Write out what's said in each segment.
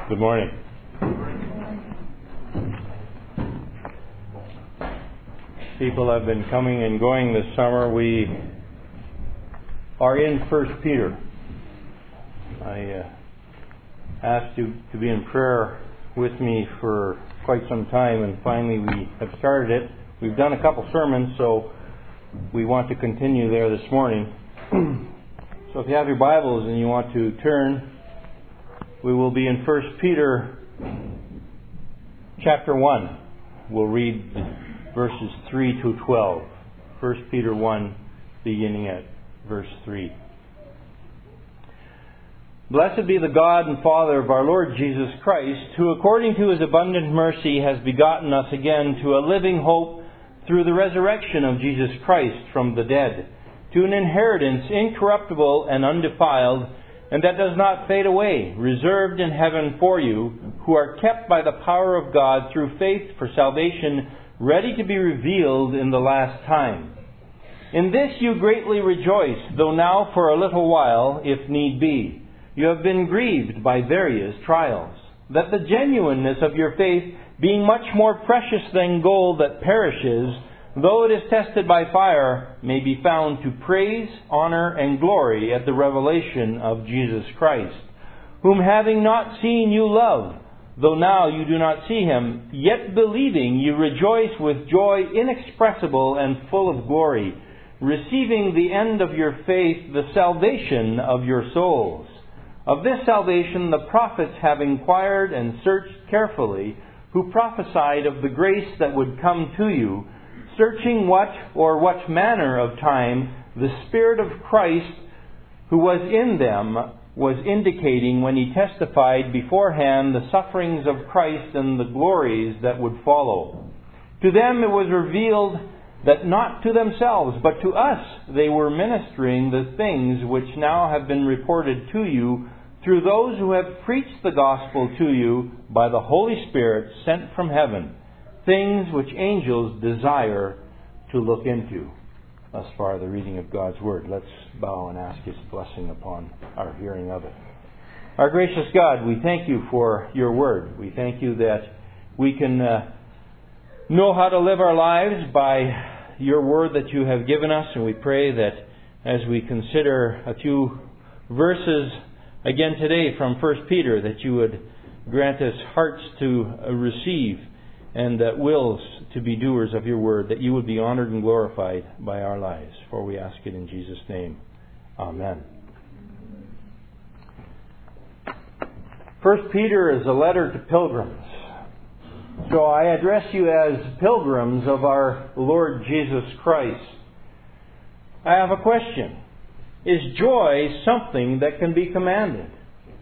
Good morning. People have been coming and going this summer. We are in 1 Peter. I asked you to be in prayer with me for quite some time, and finally we have started it. We've done a couple sermons, so we want to continue there this morning. So if you have your Bibles and you want to turn, we will be in 1 Peter chapter 1. We'll read verses 3 to 12. 1 Peter 1, beginning at verse 3. Blessed be the God and Father of our Lord Jesus Christ, who according to His abundant mercy has begotten us again to a living hope through the resurrection of Jesus Christ from the dead, to an inheritance incorruptible and undefiled, and that does not fade away, reserved in heaven for you, who are kept by the power of God through faith for salvation, ready to be revealed in the last time. In this you greatly rejoice, though now for a little while, if need be, you have been grieved by various trials, that the genuineness of your faith, being much more precious than gold that perishes, though it is tested by fire, may be found to praise, honor, and glory at the revelation of Jesus Christ, whom having not seen you love, though now you do not see Him, yet believing you rejoice with joy inexpressible and full of glory, receiving the end of your faith, the salvation of your souls. Of this salvation the prophets have inquired and searched carefully, who prophesied of the grace that would come to you, searching what manner of time the Spirit of Christ who was in them was indicating when He testified beforehand the sufferings of Christ and the glories that would follow. To them it was revealed that not to themselves, but to us they were ministering the things which now have been reported to you through those who have preached the gospel to you by the Holy Spirit sent from heaven, things which angels desire to look into. Thus far, the reading of God's Word. Let's bow and ask His blessing upon our hearing of it. Our gracious God, we thank You for Your Word. We thank You that we can know how to live our lives by Your Word that You have given us, and we pray that as we consider a few verses again today from 1 Peter, that You would grant us hearts to receive and wills to be doers of Your Word, that You would be honored and glorified by our lives. For we ask it in Jesus' name. Amen. 1 Peter is a letter to pilgrims. So I address you as pilgrims of our Lord Jesus Christ. I have a question. Is joy something that can be commanded?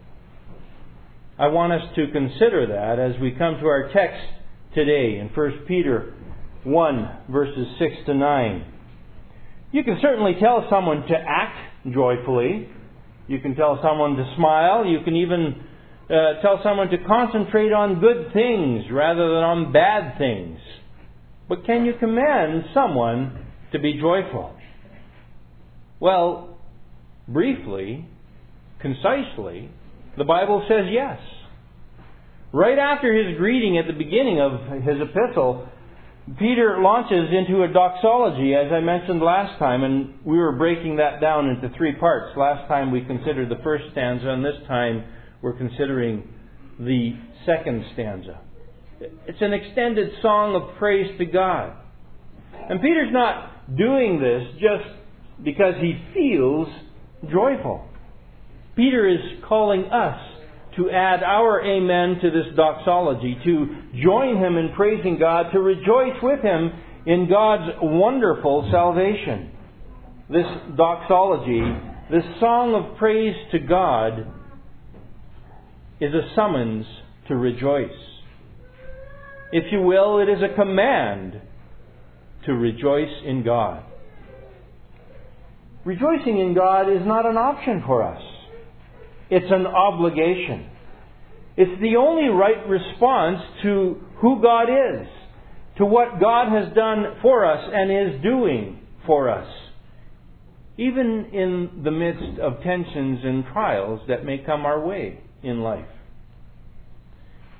I want us to consider that as we come to our text today in 1 Peter 1, verses 6 to 9. You can certainly tell someone to act joyfully. You can tell someone to smile. You can even tell someone to concentrate on good things rather than on bad things. But can you command someone to be joyful? Well, briefly, concisely, the Bible says yes. Right after his greeting at the beginning of his epistle, Peter launches into a doxology, as I mentioned last time, and we were breaking that down into three parts. Last time we considered the first stanza, and this time we're considering the second stanza. It's an extended song of praise to God. And Peter's not doing this just because he feels joyful. Peter is calling us to add our amen to this doxology, to join him in praising God, to rejoice with him in God's wonderful salvation. This doxology, this song of praise to God, is a summons to rejoice. If you will, it is a command to rejoice in God. Rejoicing in God is not an option for us. It's an obligation. It's the only right response to who God is, to what God has done for us and is doing for us, even in the midst of tensions and trials that may come our way in life.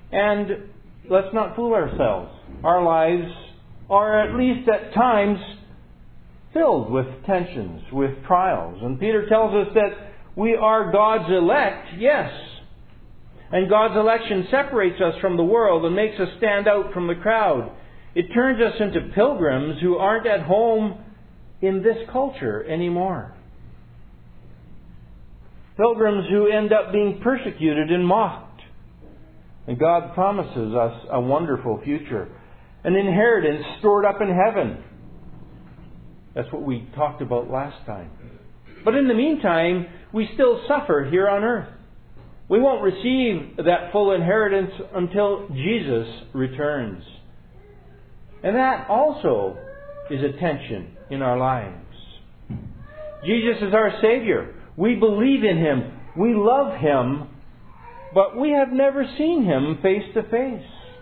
And let's not fool ourselves. Our lives are, at least at times, filled with tensions, with trials. And Peter tells us that we are God's elect, yes. And God's election separates us from the world and makes us stand out from the crowd. It turns us into pilgrims who aren't at home in this culture anymore. Pilgrims who end up being persecuted and mocked. And God promises us a wonderful future, an inheritance stored up in heaven. That's what we talked about last time. But in the meantime, we still suffer here on earth. We won't receive that full inheritance until Jesus returns. And that also is a tension in our lives. Jesus is our Savior. We believe in Him. We love Him. But we have never seen Him face to face.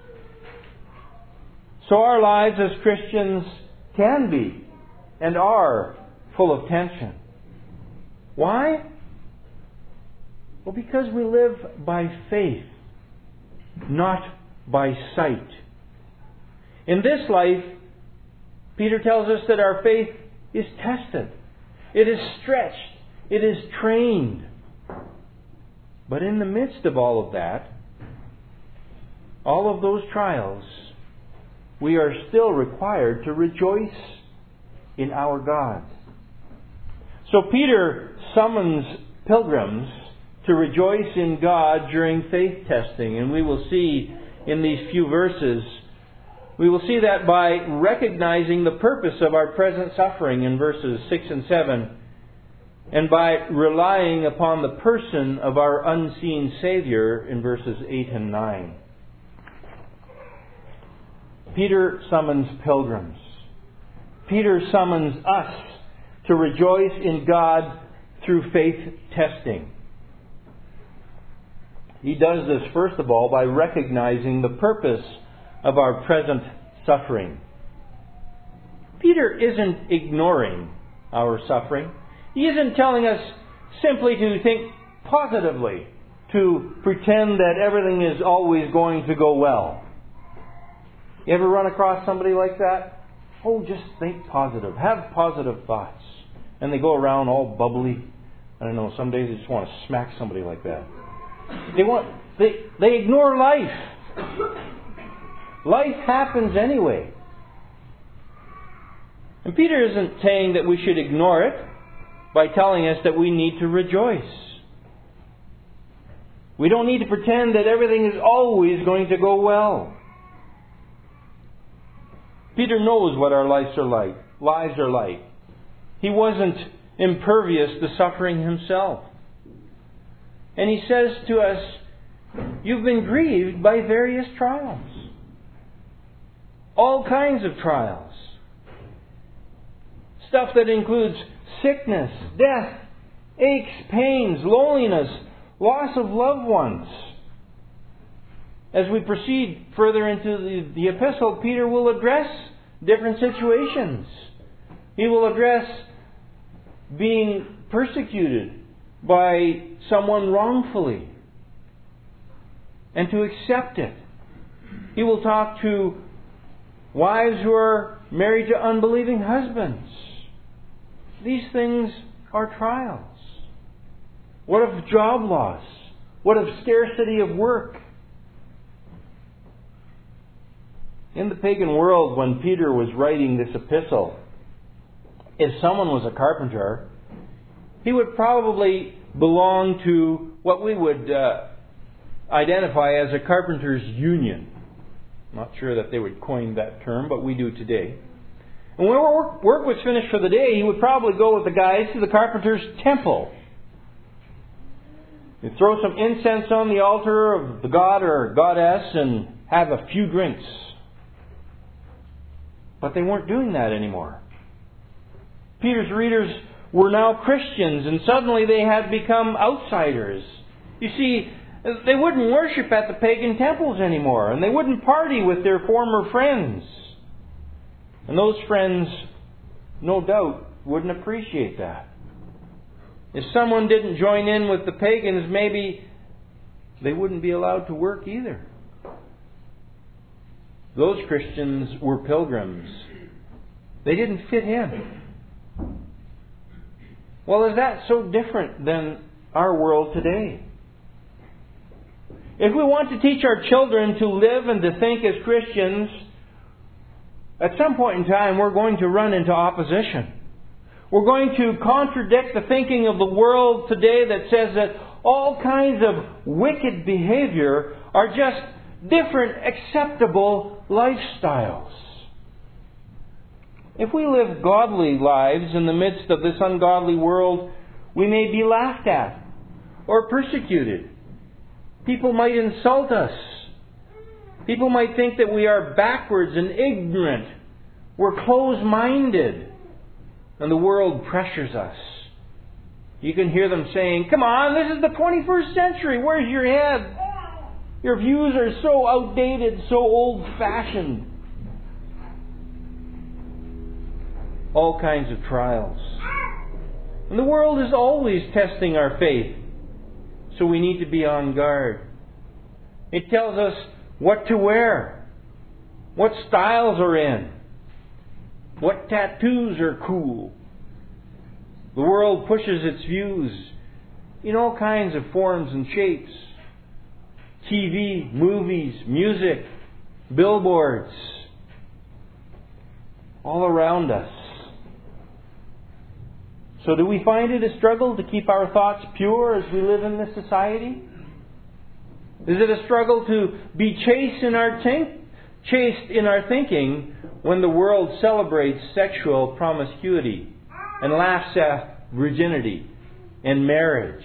So our lives as Christians can be and are full of tension. Why? Well, because we live by faith, not by sight. In this life, Peter tells us that our faith is tested. It is stretched. It is trained. But in the midst of all of that, all of those trials, we are still required to rejoice in our God. So Peter summons pilgrims to rejoice in God during faith testing. And we will see in these few verses, we will see that by recognizing the purpose of our present suffering in verses 6 and 7, and by relying upon the person of our unseen Savior in verses 8 and 9. Peter summons pilgrims. Peter summons us to rejoice in God through faith testing. He does this, first of all, by recognizing the purpose of our present suffering. Peter isn't ignoring our suffering. He isn't telling us simply to think positively, to pretend that everything is always going to go well. You ever run across somebody like that? Oh, just think positive. Have positive thoughts. And they go around all bubbly. I don't know, some days they just want to smack somebody like that. They ignore life. Life happens anyway. And Peter isn't saying that we should ignore it by telling us that we need to rejoice. We don't need to pretend that everything is always going to go well. Peter knows what our lives are like. He wasn't impervious to suffering himself. And he says to us, you've been grieved by various trials. All kinds of trials. Stuff that includes sickness, death, aches, pains, loneliness, loss of loved ones. As we proceed further into the epistle, Peter will address different situations. He will address being persecuted by someone wrongfully and to accept it. He will talk to wives who are married to unbelieving husbands. These things are trials. What of job loss? What of scarcity of work? In the pagan world, when Peter was writing this epistle, if someone was a carpenter, he would probably belong to what we would identify as a carpenter's union. I'm not sure that they would coin that term, but we do today. And when work was finished for the day, he would probably go with the guys to the carpenter's temple. He'd throw some incense on the altar of the god or goddess and have a few drinks. But they weren't doing that anymore. Peter's readers were now Christians, and suddenly they had become outsiders. You see, they wouldn't worship at the pagan temples anymore, and they wouldn't party with their former friends. And those friends, no doubt, wouldn't appreciate that. If someone didn't join in with the pagans, maybe they wouldn't be allowed to work either. Those Christians were pilgrims. They didn't fit in. Well, is that so different than our world today? If we want to teach our children to live and to think as Christians, at some point in time we're going to run into opposition. We're going to contradict the thinking of the world today that says that all kinds of wicked behavior are just different acceptable lifestyles. If we live godly lives in the midst of this ungodly world, we may be laughed at or persecuted. People might insult us. People might think that we are backwards and ignorant. We're closed-minded. And the world pressures us. You can hear them saying, "Come on, this is the 21st century. Where's your head? Your views are so outdated, so old-fashioned." All kinds of trials. And the world is always testing our faith. So we need to be on guard. It tells us what to wear, what styles are in, what tattoos are cool. The world pushes its views in all kinds of forms and shapes. TV, movies, music, billboards, all around us. So do we find it a struggle to keep our thoughts pure as we live in this society? Is it a struggle to be chaste in our thinking when the world celebrates sexual promiscuity and laughs at virginity and marriage?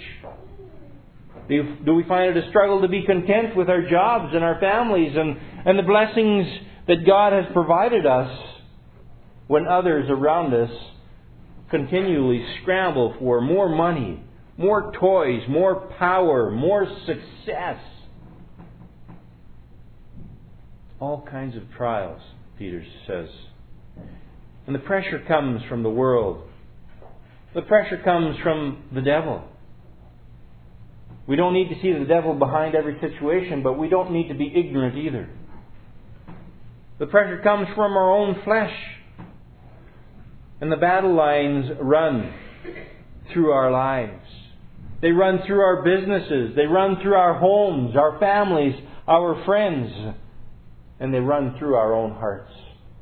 Do we find it a struggle to be content with our jobs and our families and the blessings that God has provided us when others around us continually scramble for more money, more toys, more power, more success? All kinds of trials, Peter says. And the pressure comes from the world. The pressure comes from the devil. We don't need to see the devil behind every situation, but we don't need to be ignorant either. The pressure comes from our own flesh. And the battle lines run through our lives. They run through our businesses. They run through our homes, our families, our friends. And they run through our own hearts.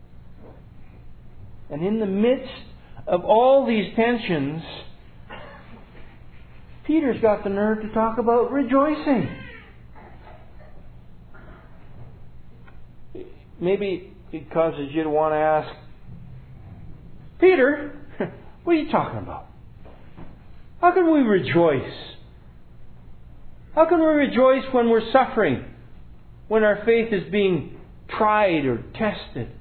And in the midst of all these tensions, Peter's got the nerve to talk about rejoicing. Maybe it causes you to want to ask, "Peter, what are you talking about? How can we rejoice? How can we rejoice when we're suffering, when our faith is being tried or tested?"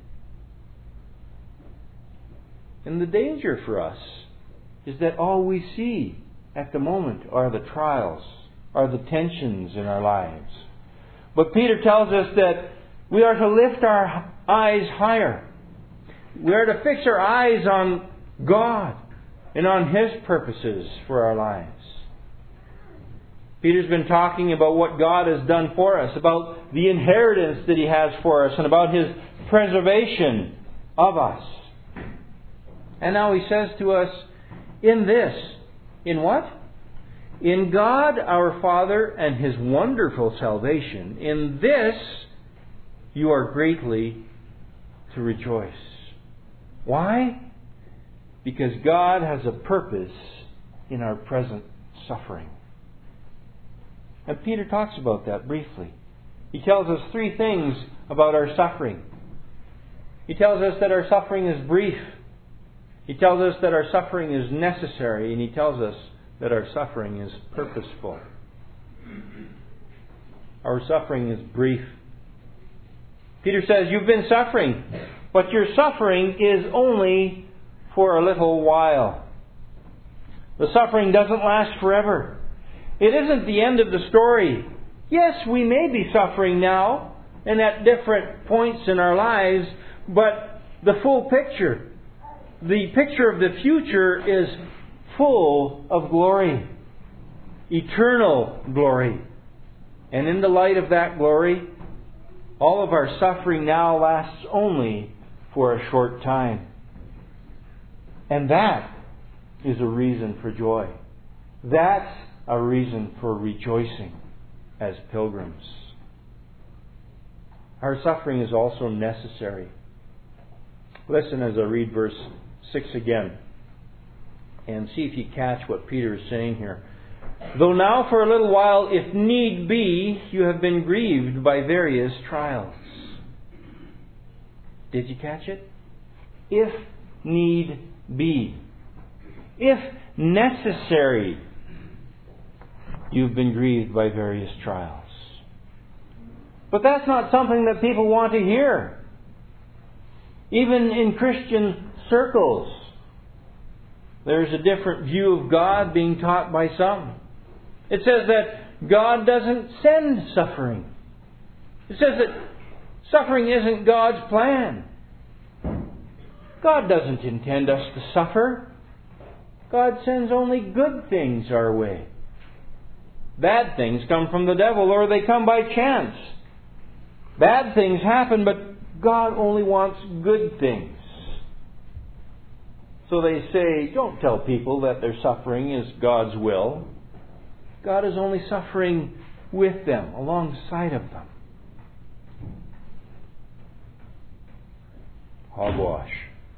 And the danger for us is that all we see at the moment are the trials, are the tensions in our lives. But Peter tells us that we are to lift our eyes higher. We are to fix our eyes on God and on His purposes for our lives. Peter's been talking about what God has done for us, about the inheritance that He has for us, and about His preservation of us. And now He says to us, in this, in what? In God our Father and His wonderful salvation. In this you are greatly to rejoice. Why? Because God has a purpose in our present suffering. And Peter talks about that briefly. He tells us three things about our suffering. He tells us that our suffering is brief. He tells us that our suffering is necessary. And he tells us that our suffering is purposeful. Our suffering is brief. Peter says, you've been suffering, but your suffering is only for a little while. The suffering doesn't last forever. It isn't the end of the story. Yes, we may be suffering now and at different points in our lives, but the full picture, the picture of the future, is full of glory. Eternal glory. And in the light of that glory, All of our suffering now lasts only for a short time. And that is a reason for joy. That's a reason for rejoicing as pilgrims. Our suffering is also necessary. Listen as I read verse 6 again, and see if you catch what Peter is saying here. Though now for a little while, if need be, you have been grieved by various trials. Did you catch it? If need be. If necessary, you've been grieved by various trials. But that's not something that people want to hear. Even in Christian circles, there's a different view of God being taught by some. It says that God doesn't send suffering. It says that suffering isn't God's plan. God doesn't intend us to suffer. God sends only good things our way. Bad things come from the devil, or they come by chance. Bad things happen, but God only wants good things. So they say, don't tell people that their suffering is God's will. God is only suffering with them, alongside of them. Hogwash.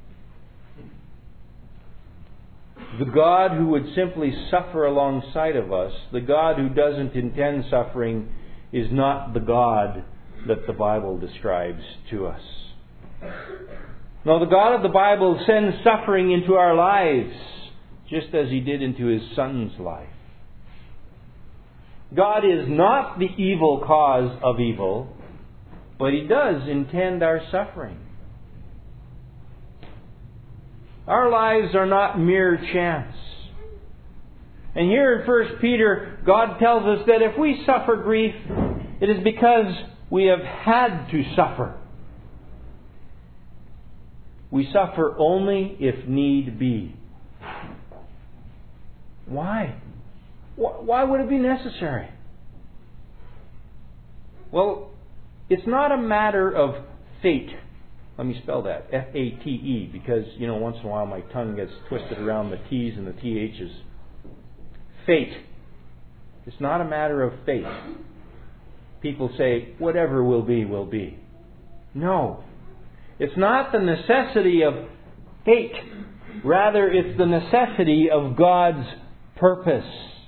The God who would simply suffer alongside of us, the God who doesn't intend suffering, is not the God that the Bible describes to us. No, the God of the Bible sends suffering into our lives, just as He did into His Son's life. God is not the evil cause of evil, but He does intend our suffering. Our lives are not mere chance. And here in 1 Peter, God tells us that if we suffer grief, it is because we have had to suffer. We suffer only if need be. Why? Why would it be necessary? Well, it's not a matter of fate. Let me spell that. F-A-T-E, because, once in a while my tongue gets twisted around the T's and the T-H's. Fate. It's not a matter of fate. People say, whatever will be, will be. No. It's not the necessity of fate. Rather, it's the necessity of God's purpose.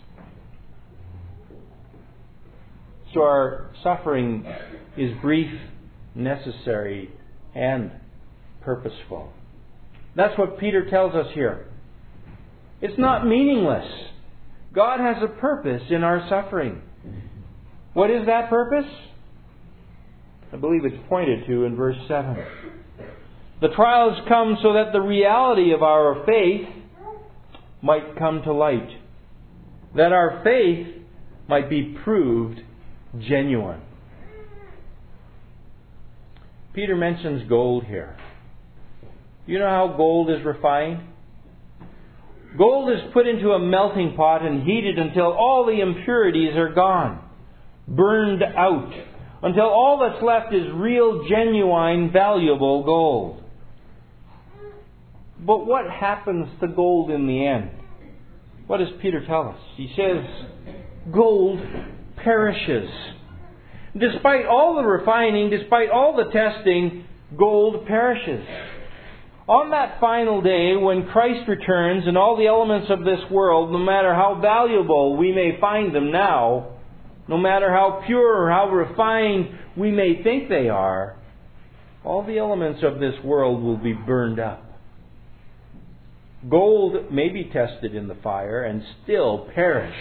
So our suffering is brief, necessary, and purposeful. That's what Peter tells us here. It's not meaningless. God has a purpose in our suffering. What is that purpose? I believe it's pointed to in verse 7. The trials come so that the reality of our faith might come to light. That our faith might be proved genuine. Peter mentions gold here. You know how gold is refined? Gold is put into a melting pot and heated until all the impurities are gone, burned out, until all that's left is real, genuine, valuable gold. But what happens to gold in the end? What does Peter tell us? He says, gold perishes. Despite all the refining, despite all the testing, gold perishes. On that final day, when Christ returns and all the elements of this world, no matter how valuable we may find them now, no matter how pure or how refined we may think they are, all the elements of this world will be burned up. Gold may be tested in the fire and still perish,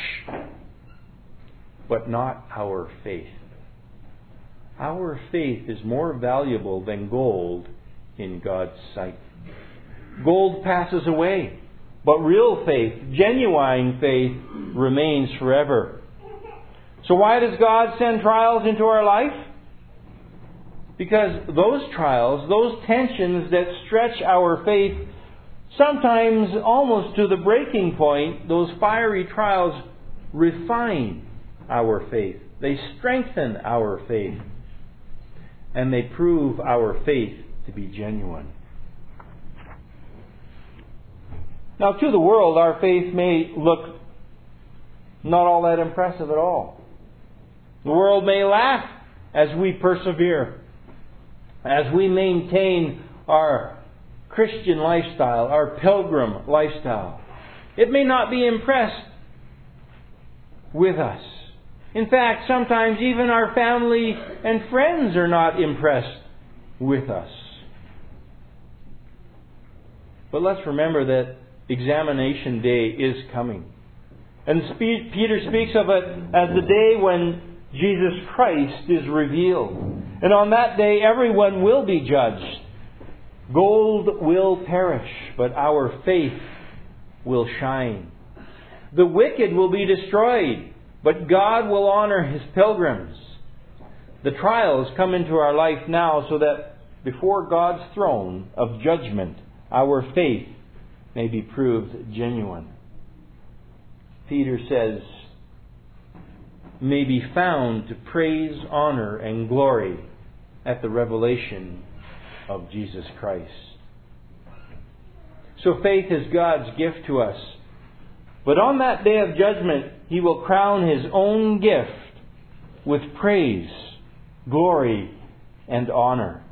but not our faith. Our faith is more valuable than gold in God's sight. Gold passes away, but real faith, genuine faith, remains forever. So why does God send trials into our life? Because those trials, those tensions that stretch our faith, sometimes almost to the breaking point, those fiery trials refine our faith. They strengthen our faith. and they prove our faith to be genuine. Now, to the world, our faith may look not all that impressive at all. The world may laugh as we persevere, as we maintain our Christian lifestyle, our pilgrim lifestyle. It may not be impressed with us. In fact, sometimes even our family and friends are not impressed with us. But let's remember that examination day is coming. And Peter speaks of it as the day when Jesus Christ is revealed. And on that day, everyone will be judged. Gold will perish, but our faith will shine. The wicked will be destroyed, but God will honor His pilgrims. The trials come into our life now so that before God's throne of judgment, our faith may be proved genuine. Peter says, may be found to praise, honor, and glory at the revelation of Jesus Christ. So faith is God's gift to us. But on that day of judgment, He will crown His own gift with praise, glory, and honor.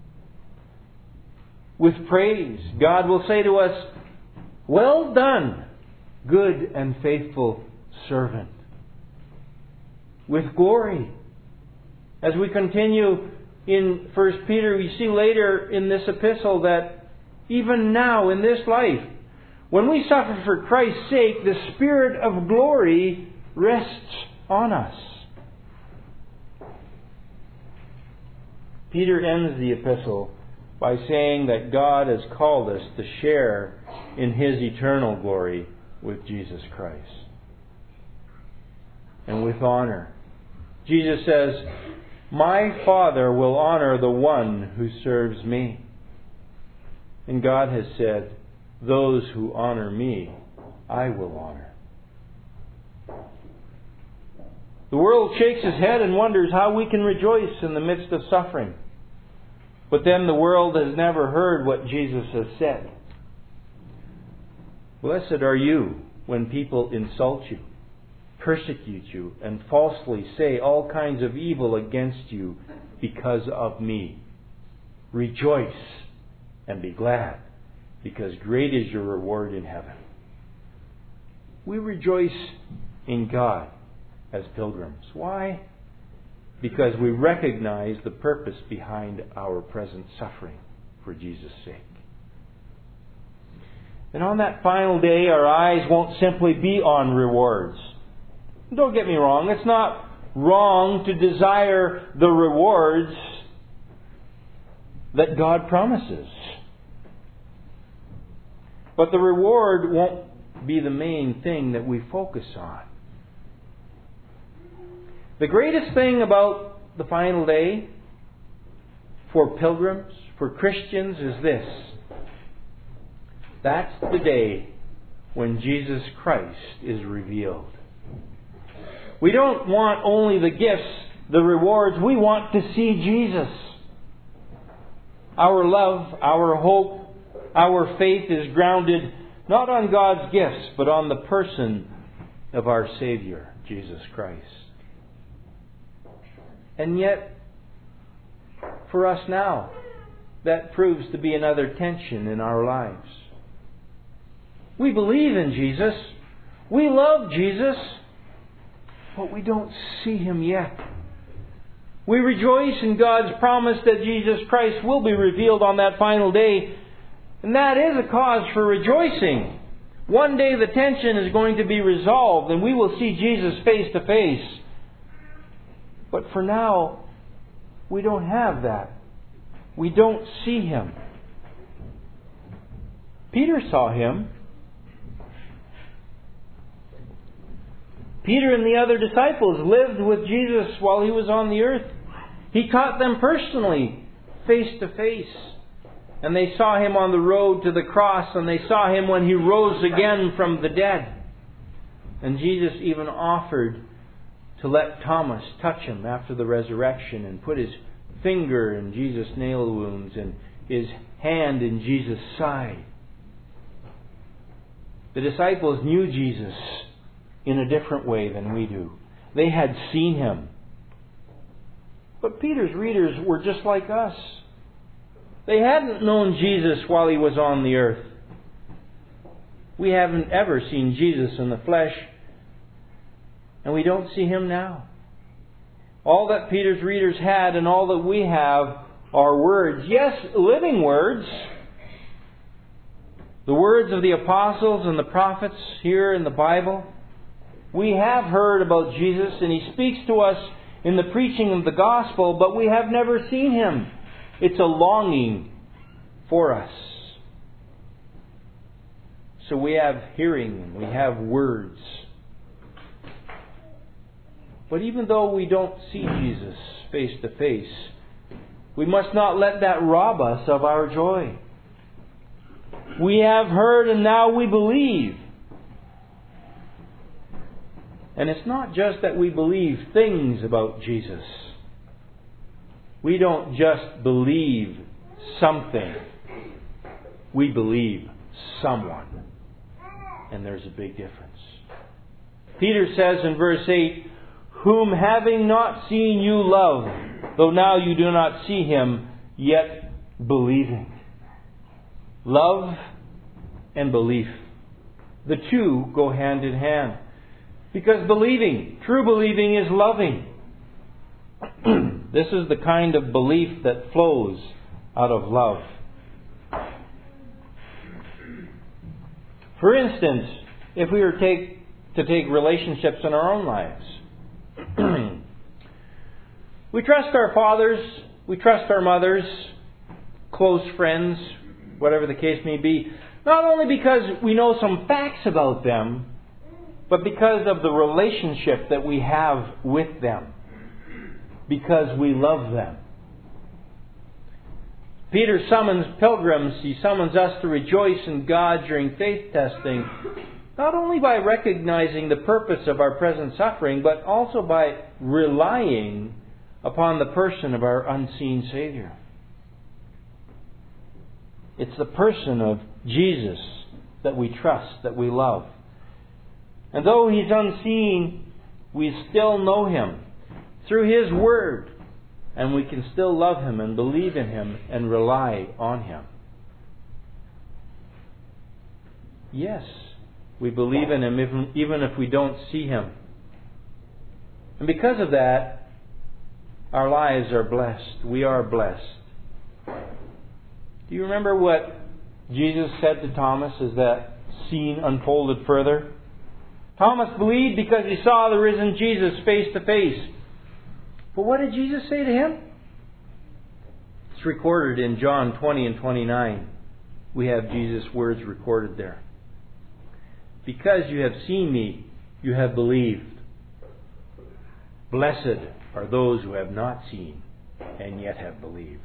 With praise, God will say to us, "Well done, good and faithful servant." With glory, as we continue in 1 Peter, we see later in this epistle that even now in this life, when we suffer for Christ's sake, the Spirit of glory rests on us. Peter ends the epistle by saying that God has called us to share in His eternal glory with Jesus Christ. And with honor. Jesus says, "My Father will honor the one who serves me." And God has said, "Those who honor me, I will honor." The world shakes its head and wonders how we can rejoice in the midst of suffering. But then the world has never heard what Jesus has said. Blessed are you when people insult you, persecute you, and falsely say all kinds of evil against you because of me. Rejoice and be glad, because great is your reward in heaven. We rejoice in God as pilgrims. Why? Because we recognize the purpose behind our present suffering for Jesus' sake. And on that final day, our eyes won't simply be on rewards. Don't get me wrong, it's not wrong to desire the rewards that God promises. But the reward won't be the main thing that we focus on. The greatest thing about the final day for pilgrims, for Christians, is this. That's the day when Jesus Christ is revealed. We don't want only the gifts, the rewards. We want to see Jesus. Our love, our hope, our faith is grounded not on God's gifts, but on the person of our Savior, Jesus Christ. And yet, for us now, that proves to be another tension in our lives. We believe in Jesus. We love Jesus. But we don't see Him yet. We rejoice in God's promise that Jesus Christ will be revealed on that final day. And that is a cause for rejoicing. One day the tension is going to be resolved and we will see Jesus face to face. But for now, we don't have that. We don't see Him. Peter saw Him. Peter and the other disciples lived with Jesus while He was on the earth. He caught them personally, face to face. And they saw Him on the road to the cross, and they saw Him when He rose again from the dead. And Jesus even offered to let Thomas touch Him after the resurrection and put His finger in Jesus' nail wounds and His hand in Jesus' side. The disciples knew Jesus in a different way than we do. They had seen Him. But Peter's readers were just like us. They hadn't known Jesus while He was on the earth. We haven't ever seen Jesus in the flesh, and we don't see Him now. All that Peter's readers had and all that we have are words. Yes, living words. The words of the apostles and the prophets here in the Bible. We have heard about Jesus, and He speaks to us in the preaching of the gospel, but we have never seen Him. It's a longing for us. So we have hearing and we have words. But even though we don't see Jesus face to face, we must not let that rob us of our joy. We have heard and now we believe. And it's not just that we believe things about Jesus. We don't just believe something. We believe someone. And there's a big difference. Peter says in verse 8, "Whom having not seen you love, though now you do not see Him, yet believing." Love and belief. The two go hand in hand. Because believing, true believing, is loving. This is the kind of belief that flows out of love. For instance, if we were to take relationships in our own lives. We trust our fathers, we trust our mothers, close friends, whatever the case may be, not only because we know some facts about them, but because of the relationship that we have with them. Because we love them. Peter summons pilgrims, he summons us to rejoice in God during faith testing, not only by recognizing the purpose of our present suffering, but also by relying upon the person of our unseen Savior. It's the person of Jesus that we trust, that we love. And though He's unseen, we still know Him through His Word. And we can still love Him and believe in Him and rely on Him. Yes, we believe in Him even if we don't see Him. And because of that, our lives are blessed. We are blessed. Do you remember what Jesus said to Thomas as that scene unfolded further? Thomas believed because he saw the risen Jesus face to face. But what did Jesus say to him? It's recorded in John 20 and 29. We have Jesus' words recorded there. "Because you have seen me, you have believed. Blessed are those who have not seen and yet have believed."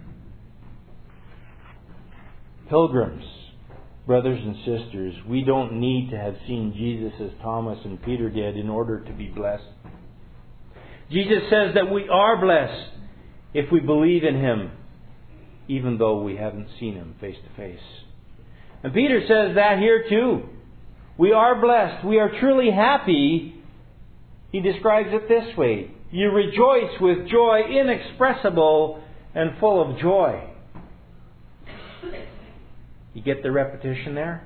Pilgrims, brothers and sisters, we don't need to have seen Jesus as Thomas and Peter did in order to be blessed. Jesus says that we are blessed if we believe in Him, even though we haven't seen Him face to face. And Peter says that here too. We are blessed. We are truly happy. He describes it this way: "You rejoice with joy inexpressible and full of joy." You get the repetition there?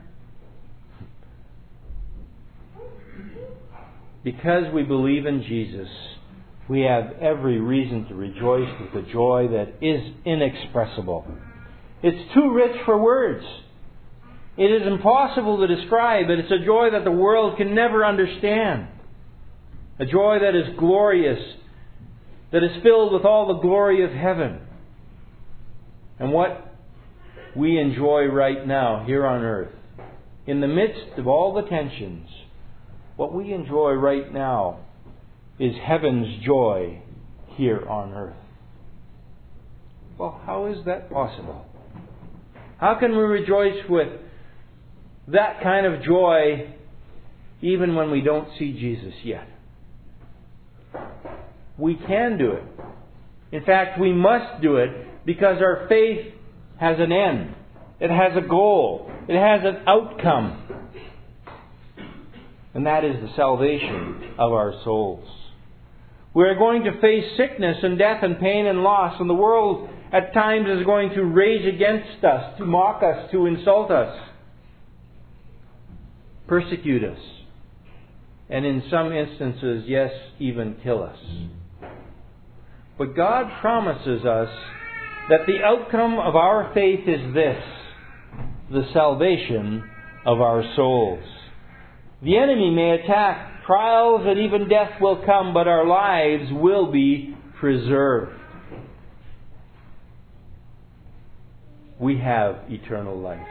Because we believe in Jesus, we have every reason to rejoice with a joy that is inexpressible. It's too rich for words. It is impossible to describe, but it's a joy that the world can never understand. A joy that is glorious, that is filled with all the glory of heaven. And what we enjoy right now here on earth, in the midst of all the tensions, what we enjoy right now is heaven's joy here on earth. Well, how is that possible? How can we rejoice with that kind of joy even when we don't see Jesus yet? We can do it In fact, we must do it because our faith has an end. It has a goal. It has an outcome. And that is the salvation of our souls. We are going to face sickness and death and pain and loss, and the world at times is going to rage against us, to mock us, to insult us, persecute us, and in some instances, yes, even kill us. But God promises us that the outcome of our faith is this: the salvation of our souls. The enemy may attack, trials and even death will come, but our lives will be preserved. We have eternal life.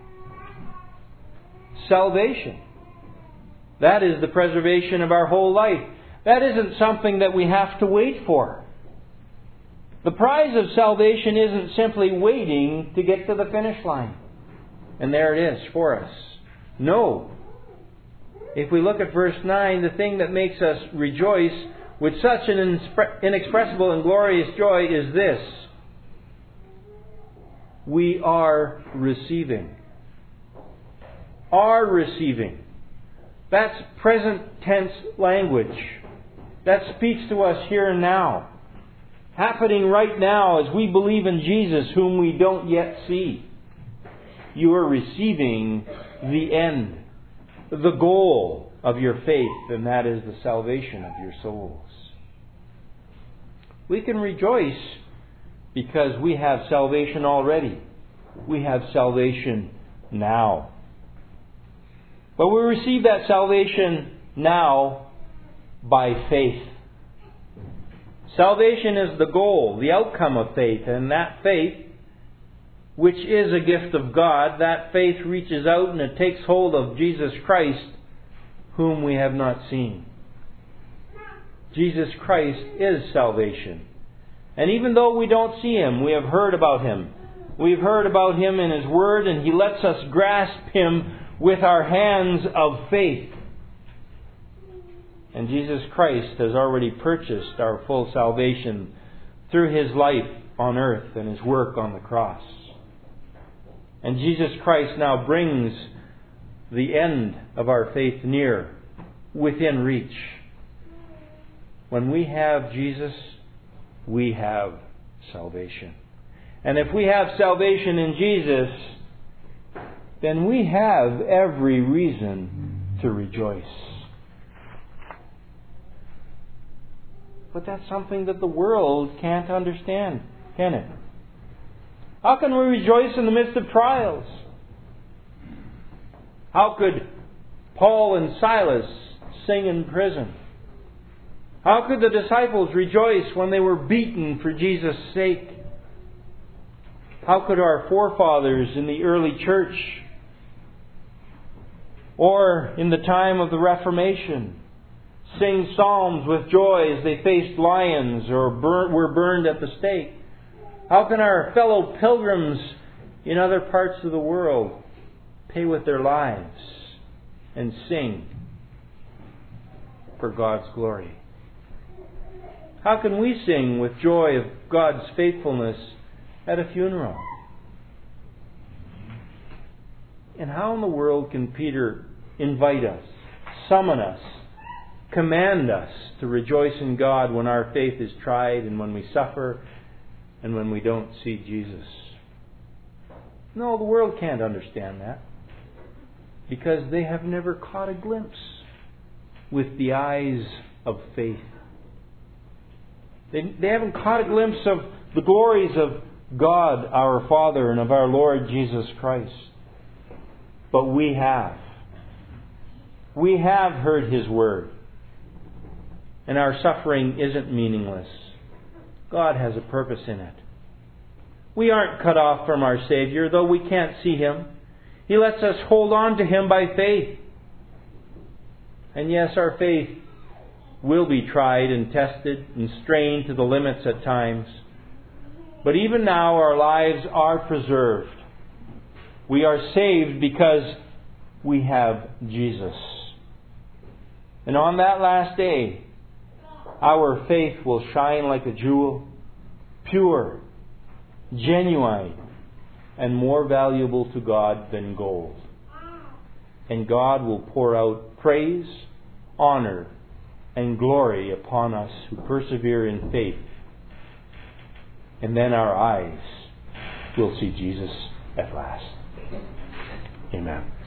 Salvation. That is the preservation of our whole life. That isn't something that we have to wait for. The prize of salvation isn't simply waiting to get to the finish line. And there it is for us. No. If we look at verse 9, the thing that makes us rejoice with such an inexpressible and glorious joy is this: we are receiving. Are receiving. That's present tense language. That speaks to us here and now. Happening right now as we believe in Jesus, whom we don't yet see. You are receiving the end, the goal of your faith, and that is the salvation of your souls. We can rejoice because we have salvation already. We have salvation now. But we receive that salvation now by faith. Salvation is the goal, the outcome of faith, and that faith, which is a gift of God, that faith reaches out and it takes hold of Jesus Christ, whom we have not seen. Jesus Christ is salvation. And even though we don't see Him, we have heard about Him. We've heard about Him in His Word, and He lets us grasp Him with our hands of faith. And Jesus Christ has already purchased our full salvation through His life on earth and His work on the cross. And Jesus Christ now brings the end of our faith near, within reach. When we have Jesus, we have salvation. And if we have salvation in Jesus, then we have every reason to rejoice. But that's something that the world can't understand, can it? How can we rejoice in the midst of trials? How could Paul and Silas sing in prison? How could the disciples rejoice when they were beaten for Jesus' sake? How could our forefathers in the early church or in the time of the Reformation sing psalms with joy as they faced lions or were burned at the stake? How can our fellow pilgrims in other parts of the world pay with their lives and sing for God's glory? How can we sing with joy of God's faithfulness at a funeral? And how in the world can Peter invite us, summon us, command us to rejoice in God when our faith is tried and when we suffer and when we don't see Jesus? No, the world can't understand that because they have never caught a glimpse with the eyes of faith. They haven't caught a glimpse of the glories of God our Father and of our Lord Jesus Christ. But we have. We have heard His Word. And our suffering isn't meaningless. God has a purpose in it. We aren't cut off from our Savior, though we can't see Him. He lets us hold on to Him by faith. And yes, our faith will be tried and tested and strained to the limits at times. But even now our lives are preserved. We are saved because we have Jesus. And on that last day, our faith will shine like a jewel. pure, genuine, and more valuable to God than gold. And God will pour out praise, honor, and glory upon us who persevere in faith. And then our eyes will see Jesus at last. Amen.